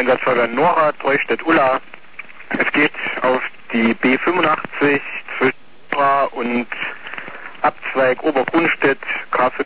Einsatzfeuerwehr Nora, Treustedt-Ulla. Es geht auf die B85 zwischen Nora und Abzweig Obergrunstedt, K5.